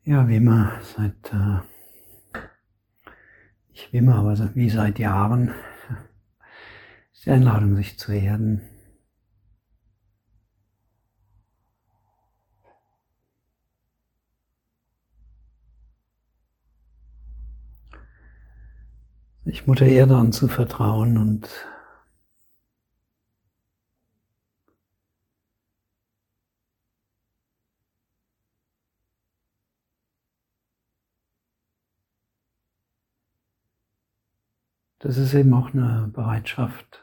Ja, wie immer, nicht wie immer, aber wie seit Jahren, ist die Einladung, sich zu erden. Sich Mutter Erde anzuvertrauen und das ist eben auch eine Bereitschaft,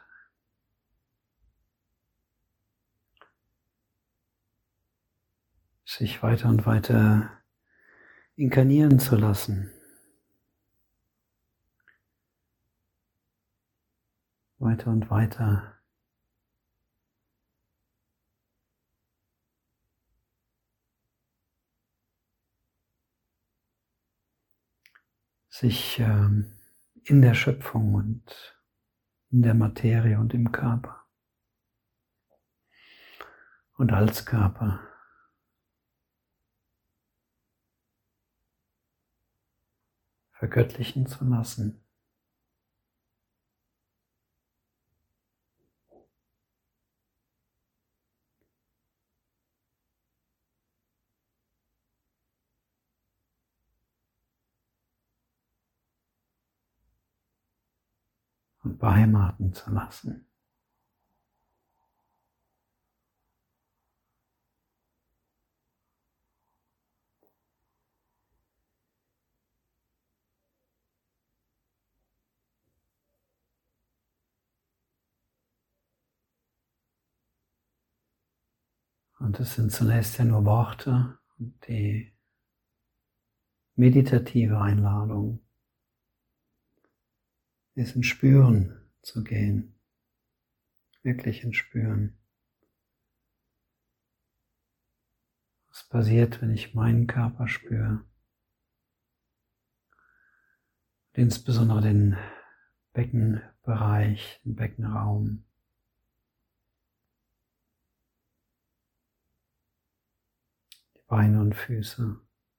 sich weiter und weiter inkarnieren zu lassen. Weiter und weiter sich in der Schöpfung und in der Materie und im Körper und als Körper vergöttlichen zu lassen. Und beheimaten zu lassen. Und es sind zunächst ja nur Worte und die meditative Einladung ist ins Spüren zu gehen, wirklich ins Spüren. Was passiert, wenn ich meinen Körper spüre? Und insbesondere den Beckenbereich, den Beckenraum. Die Beine und Füße.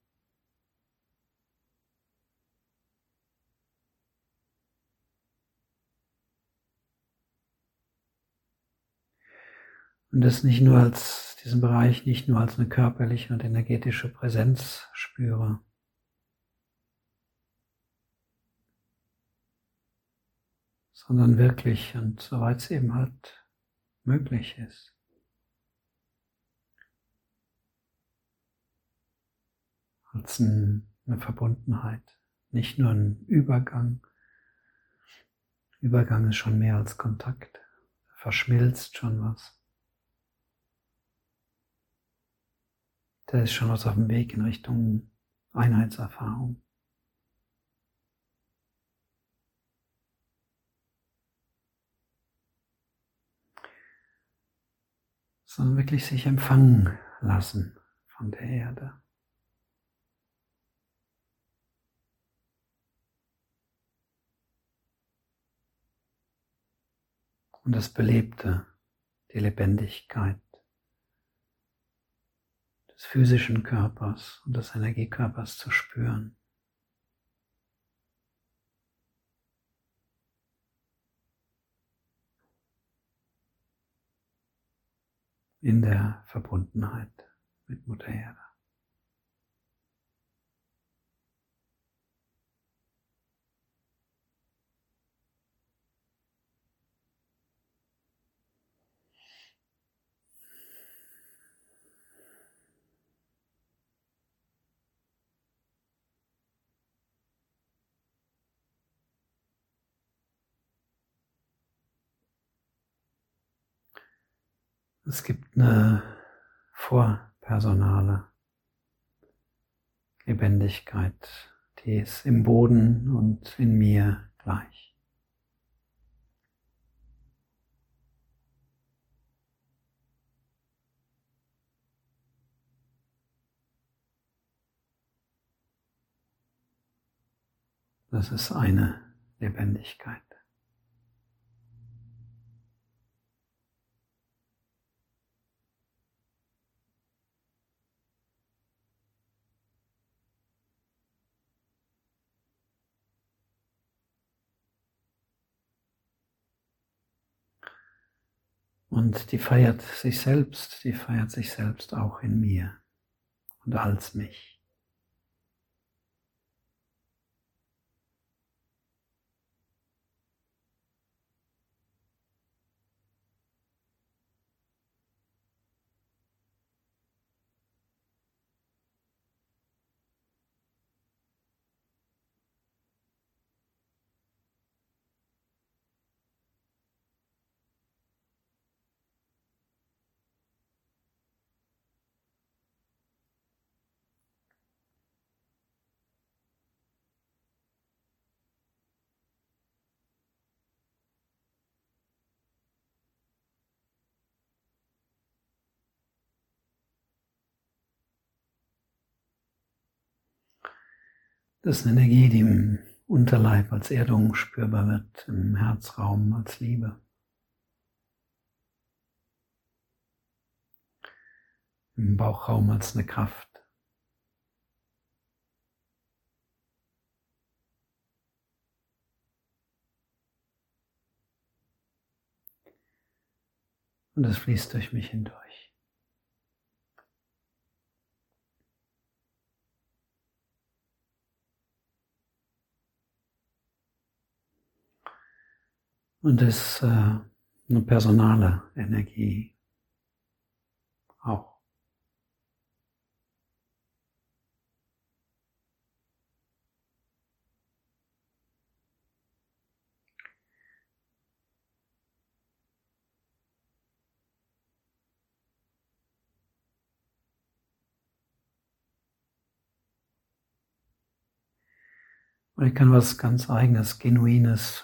Und das diesen Bereich nicht nur als eine körperliche und energetische Präsenz spüre, sondern wirklich und soweit es eben halt möglich ist. Als eine Verbundenheit, nicht nur ein Übergang. Übergang ist schon mehr als Kontakt, da verschmilzt schon was. Da ist schon was auf dem Weg in Richtung Einheitserfahrung. Sondern wirklich sich empfangen lassen von der Erde. Und das Belebte, die Lebendigkeit des physischen Körpers und des Energiekörpers zu spüren. In der Verbundenheit mit Mutter Erde. Es gibt eine vorpersonale Lebendigkeit, die ist im Boden und in mir gleich. Das ist eine Lebendigkeit. Und die feiert sich selbst auch in mir und als mich. Das ist eine Energie, die im Unterleib als Erdung spürbar wird, im Herzraum als Liebe, im Bauchraum als eine Kraft. Und es fließt durch mich hindurch. Und es ist eine personale Energie auch. Und ich kann was ganz Eigenes, Genuines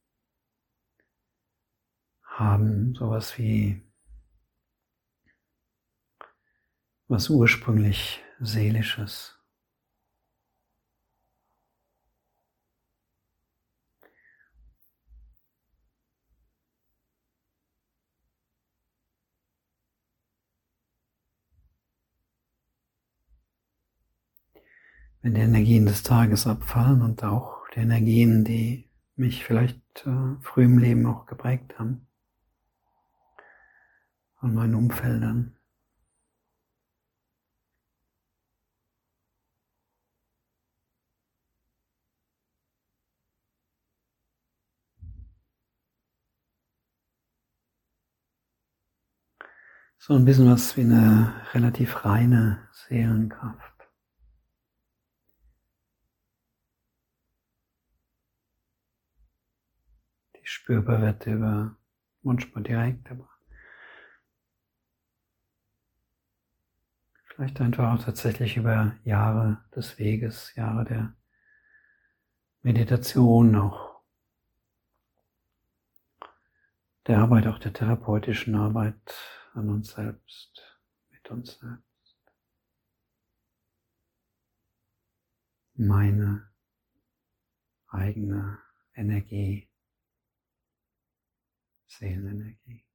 haben, sowas wie was ursprünglich Seelisches. Wenn die Energien des Tages abfallen und auch die Energien, die mich vielleicht früh im Leben auch geprägt haben, von meinen Umfeldern. So ein bisschen was wie eine relativ reine Seelenkraft. Die spürbar wird über, manchmal direkt, aber vielleicht einfach auch tatsächlich über Jahre des Weges, Jahre der Meditation, auch der Arbeit, auch der therapeutischen Arbeit an uns selbst, mit uns selbst. Meine eigene Energie, Seelenenergie.